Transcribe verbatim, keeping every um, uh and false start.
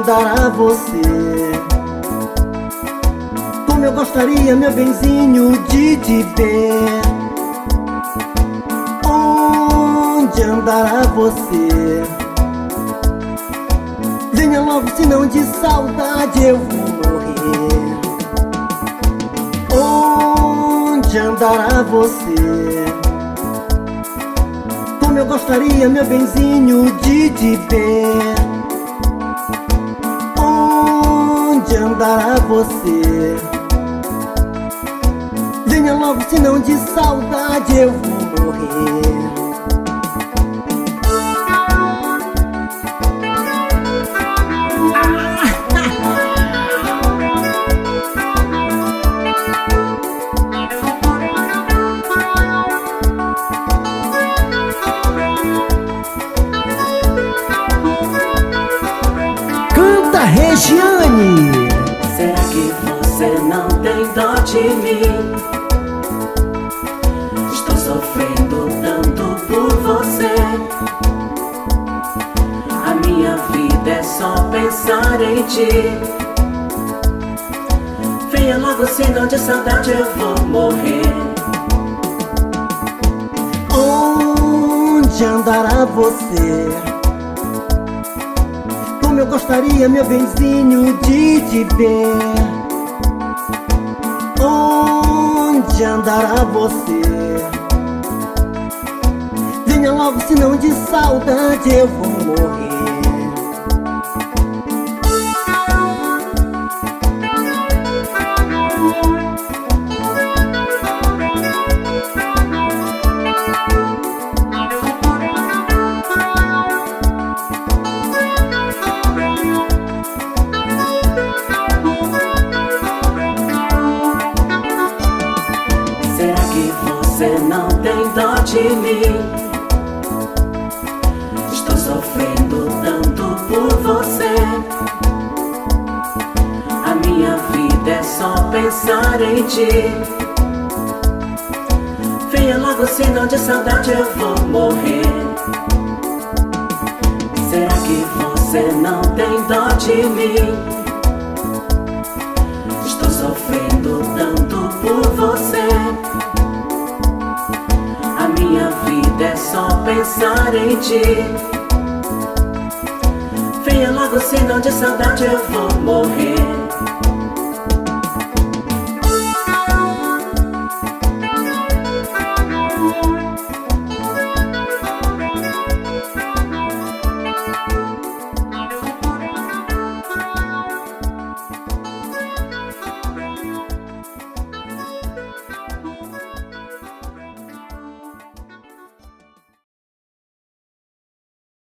andar você? Como eu gostaria, meu benzinho, de te ver. Onde andará você? Venha logo, senão de saudade eu vou morrer. Onde andará você? Como eu gostaria, meu benzinho, de te ver. Onde andará você? Venha logo, senão de saudade eu vou morrer. Canta, Regiane! Será que você não tem dó de mim? Estou sofrendo tanto por você. A minha vida é só pensar em ti. Venha logo, senão de saudade eu vou morrer. Onde andará você? Como eu gostaria, meu benzinho, de te ver. Onde andará você? Venha logo, senão de saudade eu vou morrer. Será que você não tem dó de mim? Estou sofrendo tanto por você. A minha vida é só pensar em ti. Venha logo, senão de saudade eu vou morrer. Será que você não tem dó de mim? Estou sofrendo tanto por você. A minha vida é só pensar em ti. Venha logo, senão de saudade eu vou morrer.